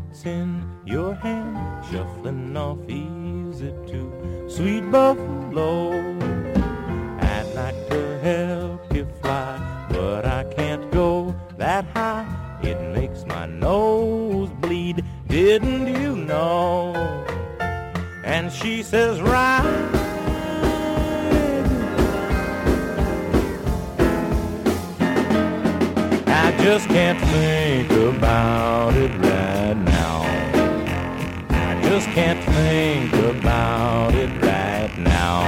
what's in your hand, shuffling off easy to Sweet Buffalo. I'd like to help you fly, but I can't go that high. It makes my nose bleed, didn't you know? And she says, ride. I just can't think about it right now. I just can't think about it right now.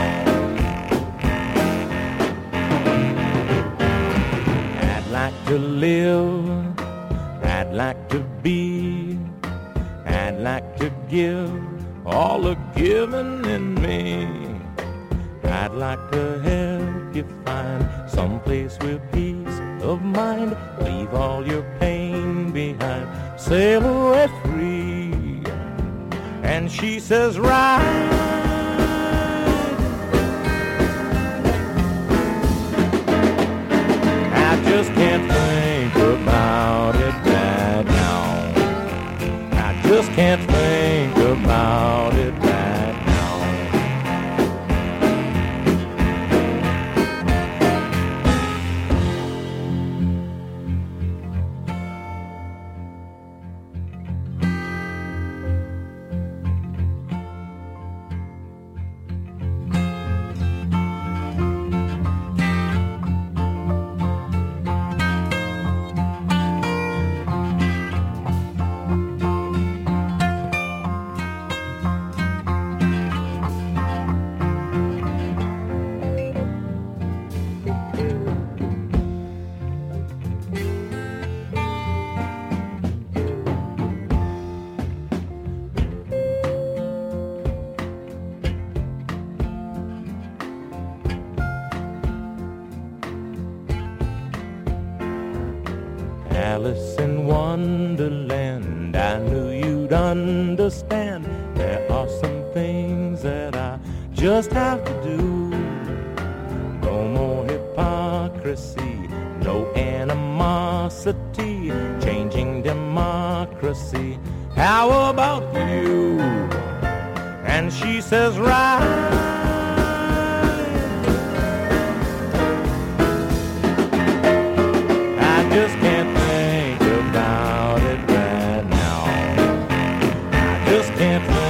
I'd like to live, I'd like to be, I'd like to give all the giving in me. I'd like to help you find some place with peace of mind. Leave all your pain behind, sail away free. And she says, ride. I just can't think about it right now. I just can't think about it right now. Alice in Wonderland, I knew you'd understand. There are some things that I just have to do. No more hypocrisy, no animosity, changing democracy. How about you? And she says, right. I just can't think about it right now. I just can't